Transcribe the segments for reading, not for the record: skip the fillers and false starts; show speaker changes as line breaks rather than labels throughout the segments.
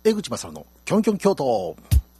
江口正のキョンキョン京都。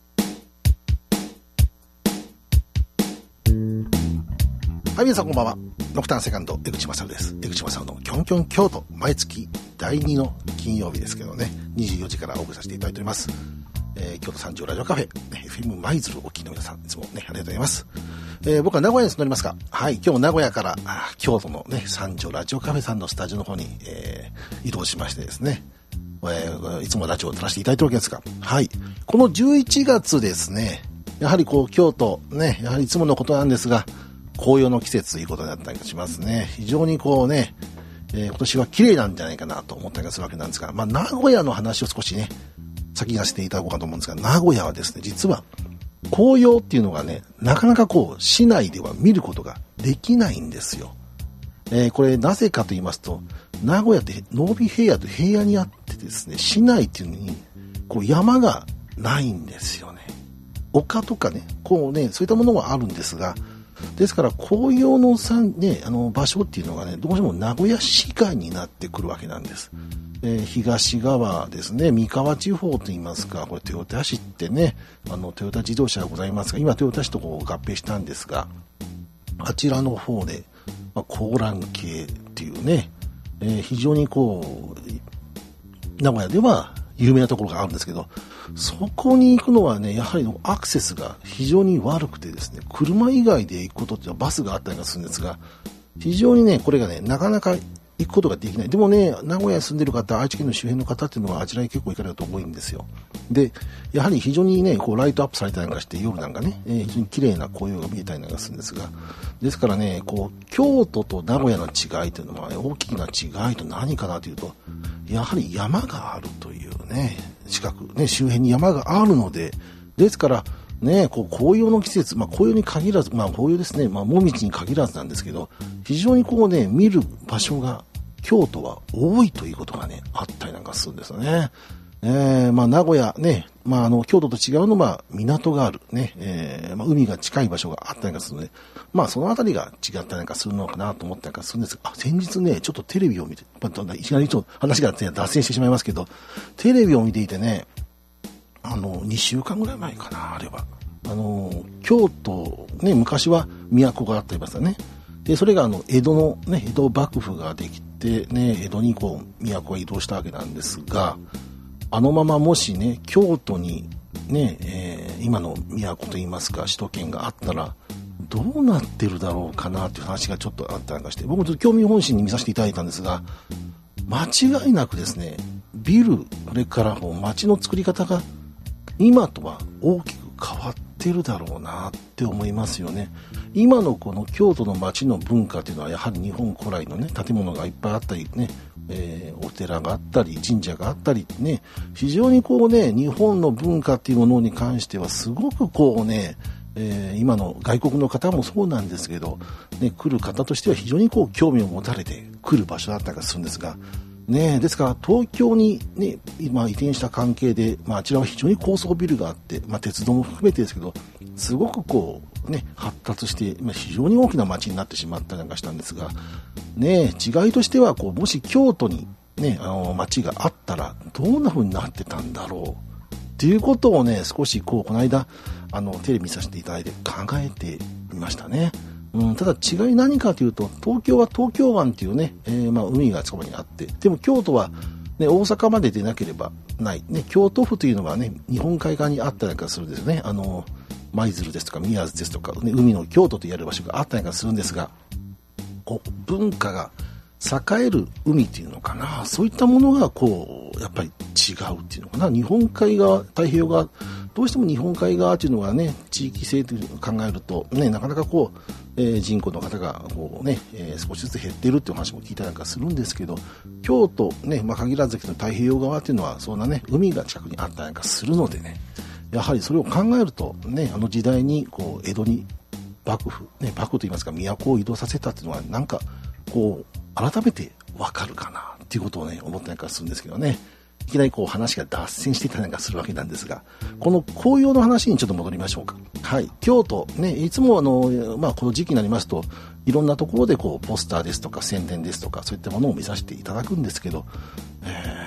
はい、皆さんこんばんは。ノクターンセカンド江口正です。江口正のキョンキョン京都、毎月第2の金曜日ですけどね、24時からお送りさせていただいております。京都三条ラジオカフェ、FM 舞鶴お聞きの皆さん、いつもね、ありがとうございます。僕は名古屋に住んでおりますが、はい、今日も名古屋から京都のね、三条ラジオカフェさんのスタジオの方に、移動しましてですね、いつもラジオを撮らせていただいておるわけですが、はい、この11月ですね、やはりこう京都ね、やはりいつものことなんですが、紅葉の季節ということになったりしますね。非常にこうね、今年は綺麗なんじゃないかなと思ったりするわけなんですが、名古屋の話を少しね、先がしていただこうかと思うんですが、名古屋はですね、実は紅葉っていうのがね、なかなかこう市内では見ることができないんですよ。これなぜかと言いますと、名古屋って濃尾平野と平野にあってですね、市内っていうのにこう山がないんですよね。丘とかね、こうね、そういったものはあるんですが、ですから紅葉の場所っていうのがね、どうしても名古屋市街になってくるわけなんです。東側ですね、三河地方といいますか、これ豊田市ってね、トヨタ自動車がございますが、今豊田市とこう合併したんですが、あちらの方で、高蘭系っていうね、非常にこう名古屋では有名なところがあるんですけど、そこに行くのはね、やはりアクセスが非常に悪くてですね、車以外で行くことっていうのはバスがあったりするんですが、非常にね、これがね、なかなか行くことができない。でもね、名古屋に住んでる方、愛知県の周辺の方っていうのはあちらに結構行かれると多いんですよ。で、やはり非常にね、こうライトアップされたりなんかして夜なんかね、非常に綺麗な紅葉が見えたりなんかするんですが、ですからね、こう京都と名古屋の違いというのは、大きな違いと何かなというと、やはり山があるというね、近くね、周辺に山があるので、ですからね、こう紅葉の季節、紅葉に限らず、紅葉ですね、もみじに限らずなんですけど、非常にこうね、見る場所が京都は多いということがね、あったりなんかするんですよね。名古屋ね、京都と違うのは港があるね、海が近い場所があったりなんかするので、そのあたりが違ったりなんかするのかなと思ったりなんかするんですが、先日ね、ちょっとテレビを見て、いきなりちょっと話が脱線してしまいますけど、テレビを見ていてね、2週間ぐらい前かな、あれば。京都、ね、昔は都があったりましたね。で、それが江戸のね、江戸幕府ができてね、江戸にこう、都が移動したわけなんですが、あのままもしね、京都にね、今の都といいますか、首都圏があったら、どうなってるだろうかなという話がちょっとあったりなんかして、僕もちょっと興味本心に見させていただいたんですが、間違いなくですね、ビル、それからもう街の作り方が今とは大きく変わってるだろうなって思いますよね。今のこの京都の街の文化というのはやはり日本古来のね、建物がいっぱいあったりね、お寺があったり神社があったりね、非常にこうね、日本の文化っていうものに関してはすごくこうね、今の外国の方もそうなんですけど、ね、来る方としては非常にこう興味を持たれて来る場所だったりするんですが、ね、ですから東京にね、今移転した関係で、あちらは非常に高層ビルがあって、鉄道も含めてですけど、すごくこうね、発達して、非常に大きな街になってしまったりなんかしたんですが、ね、違いとしてはこう、もし京都にね、街があったらどんな風になってたんだろうっていうことをね、少しこう、この間テレビ見させていただいて考えてみましたね。ただ違い何かというと、東京は東京湾っていうね、海がそこにあって、でも京都は、ね、大阪まで出なければない、ね、京都府というのがね、日本海側にあったりなんかするんですね。舞鶴ですとか宮津ですとか、ね、海の京都と言われる場所があったりなんかするんですが、こう文化が栄える海っていうのかな、そういったものがこうやっぱり違うっていうのかな。日本海側、太平洋側、どうしても日本海側っていうのがね、地域性というのを考えるとね、なかなかこう、人口の方がこうね、少しずつ減っているっていう話も聞いたりなんかするんですけど、京都ね、限らずの太平洋側っていうのはそんなね、海が近くにあったりなんかするのでね、やはりそれを考えるとね、あの時代にこう江戸に幕府といいますか都を移動させたっていうのはなんかこう改めてわかるかなっていうことをね、思ったりなんかするんですけどね。いきなりこう話が脱線していたりなんかするわけなんですが、この紅葉の話にちょっと戻りましょうか。はい、京都ね、いつもこの時期になりますといろんなところでこうポスターですとか宣伝ですとかそういったものを見させていただくんですけど、今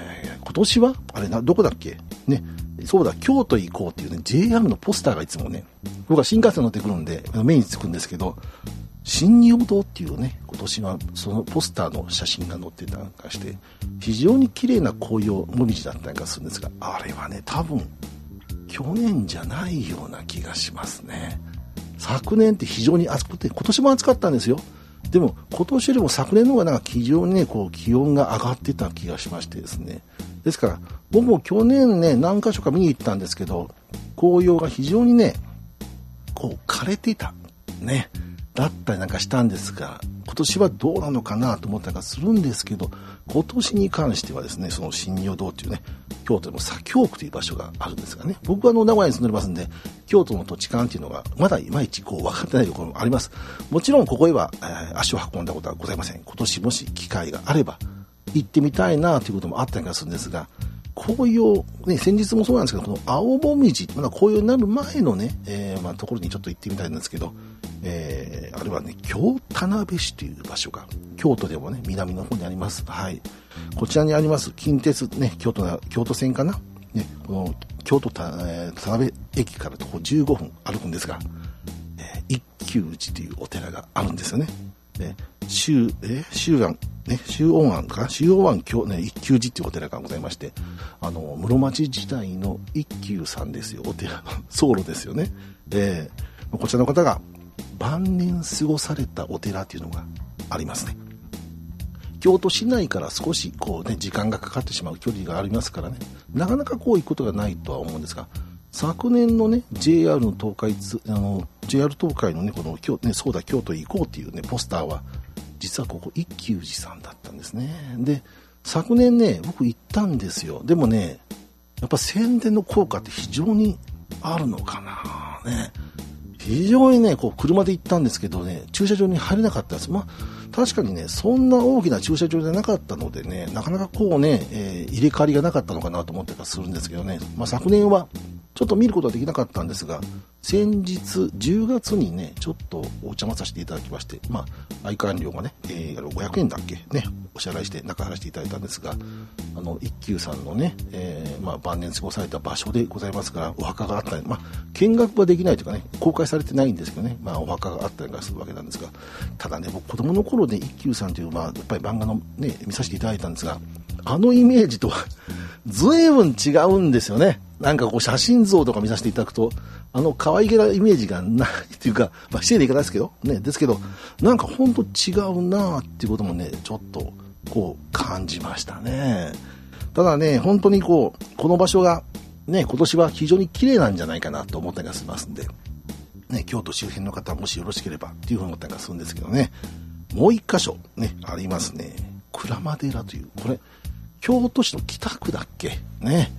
今年はあれどこだっけね。そうだ、京都行こうっていうね、JR のポスターがいつもね、僕は新幹線乗ってくるんで、目につくんですけど、新仁堂っていうね、今年はそのポスターの写真が載ってたりなんかして、非常に綺麗な紅葉もみじだったりなんかするんですが、あれはね、多分、去年じゃないような気がしますね。昨年って非常に暑くて、今年も暑かったんですよ。でも、今年よりも昨年の方がなんか非常にね、こう、気温が上がってた気がしましてですね。ですから、僕も去年ね、何箇所か見に行ったんですけど、紅葉が非常にね、こう、枯れていた。ね。だったりなんかしたんですが、今年はどうなのかなと思ったりするんですけど、今年に関してはですね、その新仁堂っていうね、京都でも左京区という場所があるんですがね、僕は名古屋に住んでますんで、京都の土地勘っていうのがまだいまいちこう分かってないところもあります。もちろんここへは、足を運んだことはございません。今年もし機会があれば行ってみたいなということもあったりするんですが、紅葉、ね、先日もそうなんですけど、この青もみじ、まだ紅葉になる前のね、ところにちょっと行ってみたいんですけど、あれはね、京田辺市という場所が、京都でもね、南の方にあります。はい。こちらにあります、近鉄ね、京都線かなね、この、京都田辺駅からとこ15分歩くんですが、一休寺というお寺があるんですよね。周恩庵一休寺っていうお寺がございまして、室町時代の一休さんですよ、お寺の僧侶ですよね。こちらの方が晩年過ごされたお寺っていうのがありますね。京都市内から少しこうね、時間がかかってしまう距離がありますからね、なかなかこう行くことがないとは思うんですが、昨年のね、JR 東海のね、このそうだ京都行こうっていうね、ポスターは、実はここ一休寺さんだったんですね。で、昨年ね、僕行ったんですよ。でもね、やっぱ宣伝の効果って非常にあるのかなね。非常にね、こう車で行ったんですけどね、駐車場に入れなかったです。まあ、確かにね、そんな大きな駐車場じゃなかったのでね、なかなかこうね、入れ替わりがなかったのかなと思ってたりするんですけどね、まあ昨年はちょっと見ることはできなかったんですが、先日10月にね、ちょっとお邪魔させていただきまして、まあ、愛管料がね、500円だっけね、お支払いして中払いしていただいたんですが、一休さんのね、まあ、晩年過ごされた場所でございますから、お墓があったり、まあ、見学はできないというかね、公開されてないんですけどね、まあ、お墓があったりするわけなんですが、ただね、僕子供の頃で一休さんという、まあ、やっぱり漫画のね、見させていただいたんですが、イメージとは随分違うんですよね。なんかこう写真像とか見させていただくと、可愛げなイメージがないっていうか、まあ、失礼でいかないですけど、ね、ですけど、なんかほんと違うなっていうこともね、ちょっとこう感じましたね。ただね、本当にこの場所がね、今年は非常に綺麗なんじゃないかなと思ったりがしますんで、ね、京都周辺の方もしよろしければっていうふうに思ったりがするんですけどね、もう一箇所ね、ありますね。鞍馬寺という、これ、京都市の北区だっけね、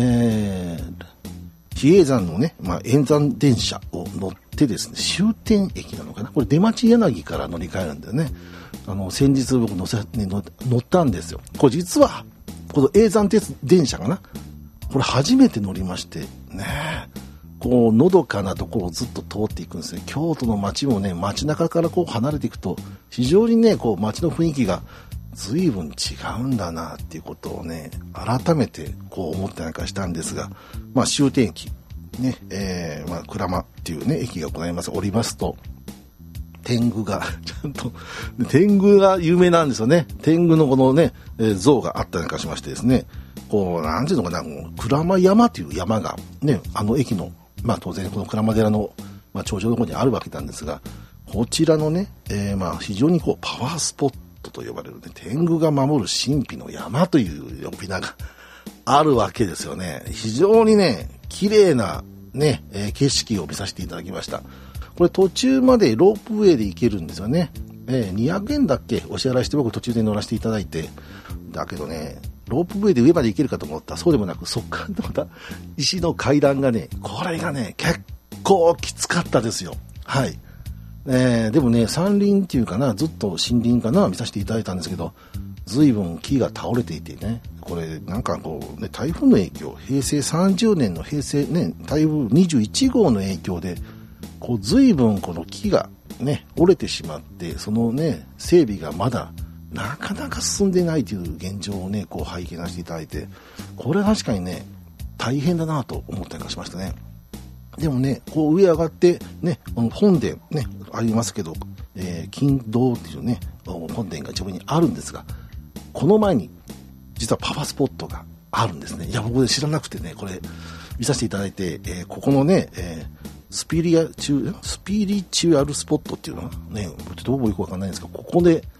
比叡山のね、まあ、沿山電車を乗ってですね、終点駅なのかな、これ出町柳から乗り換えるんだよね。先日僕乗ったんですよ。これ実はこの叡山電車かな、これ初めて乗りましてね、こうのどかなところをずっと通っていくんですね。京都の街もね、街中からこう離れていくと非常にね、こう街の雰囲気が随分違うんだなっていうことをね、改めてこう思ったりなんかしたんですが、まあ終点駅ね、まあ鞍馬っていうね駅がございます。降りますと天狗がちゃんと天狗が有名なんですよね。天狗のこのね、像があったりなんかしましてですね、こうなんていうのかな、鞍馬山という山がね、駅のまあ当然この鞍馬寺のまあ頂上の方にあるわけなんですが、こちらのね、まあ非常にこうパワースポットと呼ばれるね、天狗が守る神秘の山という呼び名があるわけですよね。非常にね、綺麗なね、景色を見させていただきました。これ途中までロープウェイで行けるんですよね。200円だっけお支払いして僕途中で乗らせていただいて、だけどね、ロープウェイで上まで行けるかと思ったらそうでもなく、そっからまた石の階段がね、これがね、結構きつかったですよ。はい。でもね、山林っていうかな、ずっと森林かな見させていただいたんですけど、随分木が倒れていてね、これなんかこうね、台風の影響、平成30年の平成ね、台風21号の影響で随分この木がね折れてしまって、そのね整備がまだなかなか進んでないという現状をね、こう拝見させていただいて、これは確かにね、大変だなと思ったりしましたね。でもね、こう上上がってね、本殿ね、ありますけど、金堂っていうね、本殿が自分にあるんですが、この前に実はパワースポットがあるんですね。いや、僕知らなくてね、これ見させていただいて、ここのね、スピリチュアルスポットっていうのはね、どうもよくわかんないんですが、ここで、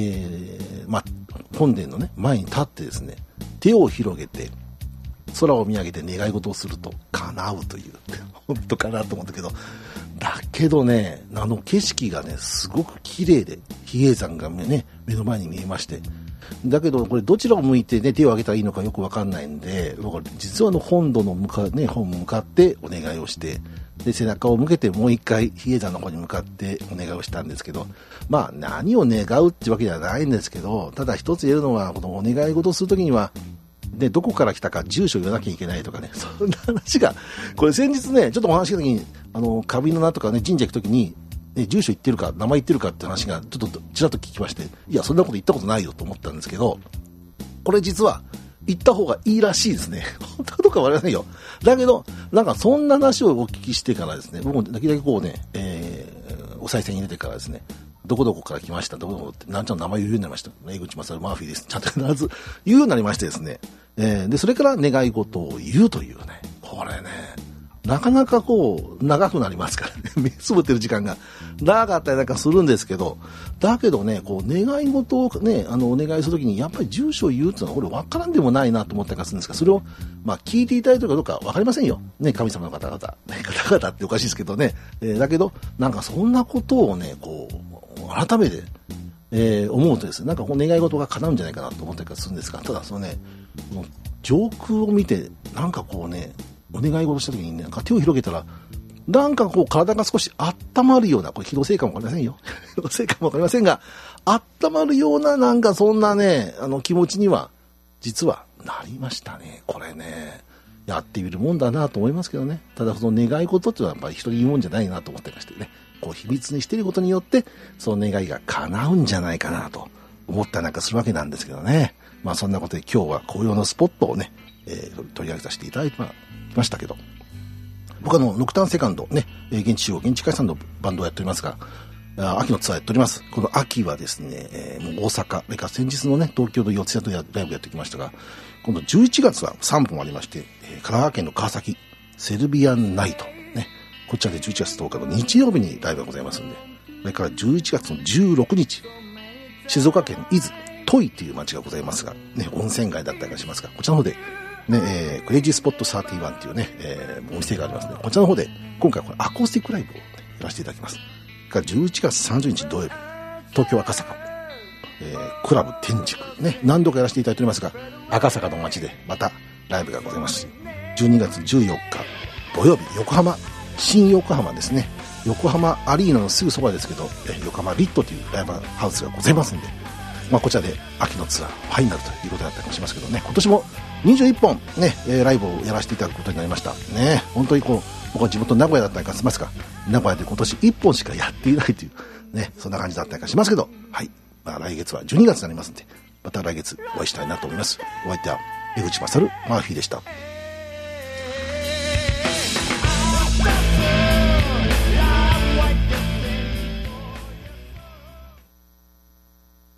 本殿のね、前に立ってですね、手を広げて、空を見上げて願い事をすると叶うという、本当かなと思ったけど、だけどね、景色がね、すごく綺麗で、比叡山がね、目の前に見えまして、だけどこれどちらを向いてね、手を挙げたらいいのかよくわかんないんで、僕実は本堂の本向かってお願いをして、で、背中を向けてもう一回比叡山の方に向かってお願いをしたんですけど、まあ何を願うってわけではないんですけど、ただ一つ言えるのは、このお願い事をするときには、で、どこから来たか住所を言わなきゃいけないとかね、そんな話が、これ先日ね、ちょっとお話したときに、花瓶の名とかね、神社行くときに、ね、住所言ってるか、名前言ってるかって話が、ちょっとちらっと聞きまして、いや、そんなこと言ったことないよと思ったんですけど、これ実は、言った方がいいらしいですね。本当かどうかわかりませんよ。だけど、なんかそんな話をお聞きしてからですね、僕もだけだけこうね、お賽銭入れてからですね、どこどこから来ました、どこどこって、なんちゃんの名前言うようになりました。江口正マーフィーです。ちゃんと必ず言うようになりましてですね。で、それから願い事を言うというね、これね、なかなかこう、長くなりますからね。目つぶってる時間が長かったりなんかするんですけど、だけどね、こう、願い事をね、お願いするときに、やっぱり住所を言うっていうのは、これ分からんでもないなと思ったりするんですが、それを、まあ、聞いていただいてるかどうか分かりませんよ。ね、神様の方々。ね、方々っておかしいですけどね。だけど、なんかそんなことをね、こう、改めて、思うとですね、なんかこう願い事が叶うんじゃないかなと思ったりするんですが、ただそのね、この上空を見て、なんかこうね、お願い事した時にね、なんか手を広げたら、なんかこう体が少し温まるような、これ気のせいかもわかりませんよ。気のせいかもわかりませんが、温まるようななんかそんなね、気持ちには、実はなりましたね。これね、やってみるもんだなと思いますけどね。ただその願い事っていうのはやっぱり人に言うもんじゃないなと思ってましてね。こう秘密にしていることによって、その願いが叶うんじゃないかなと思ったりなんかするわけなんですけどね。まあそんなことで今日は紅葉のスポットをね、取り上げさせていただいてましたけど、僕ノクターンセカンドね、現地集合、現地解散のバンドをやっておりますが、秋のツアーやっております。この秋はですね、もう大阪、それから先日のね、東京の四谷とライブやってきましたが、今度11月は3本ありまして、神奈川県の川崎、セルビアンナイト、ね、こちらで11月10日の日曜日にライブがございますんで、それから11月の16日、静岡県伊豆、トイという町がございますが、ね、温泉街だったりしますが、こちらの方で、ね、クレイジースポット31っていうね、お店がありますね。こちらの方で、今回これアコースティックライブを、ね、やらせていただきます。から11月30日土曜日、東京赤坂、クラブ天竺、ね、何度かやらせていただいておりますが、赤坂の街でまたライブがございますし、12月14日土曜日、横浜、新横浜ですね。横浜アリーナのすぐそばですけど、横浜リットというライブハウスがございますんで、まあ、こちらで秋のツアーファイナルということだったりもしますけどね、今年も21本ね、ライブをやらせていただくことになりましたね。本当にこう、僕は地元名古屋だったりかしますが、名古屋で今年1本しかやっていないというね、そんな感じだったりかしますけど、はい、まあ、来月は12月になりますんで、また来月お会いしたいなと思います。お相手は江口勝マーフィーでした。